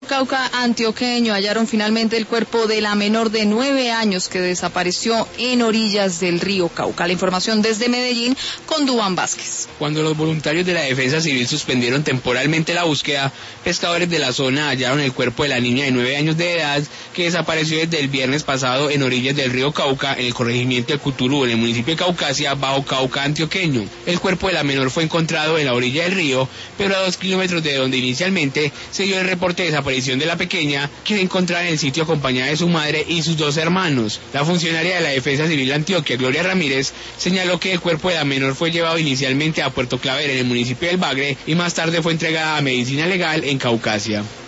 Cauca antioqueño hallaron finalmente el cuerpo de la menor de 9 años que desapareció en orillas del río Cauca. La información desde Medellín con Duván Vázquez. Cuando los voluntarios de la Defensa Civil suspendieron temporalmente la búsqueda, pescadores de la zona hallaron el cuerpo de la niña de 9 años de edad que desapareció desde el viernes pasado en orillas del río Cauca, en el corregimiento de Cuturú, en el municipio de Caucasia, bajo Cauca antioqueño. El cuerpo de la menor fue encontrado en la orilla del río, pero a 2 kilómetros de donde inicialmente se dio el reporte de desaparición de la pequeña, que se encontraba en el sitio acompañada de su madre y sus 2 hermanos. La funcionaria de la Defensa Civil de Antioquia, Gloria Ramírez, señaló que el cuerpo de la menor fue llevado inicialmente a Puerto Claver, en el municipio del Bagre, y más tarde fue entregada a Medicina Legal en Caucasia.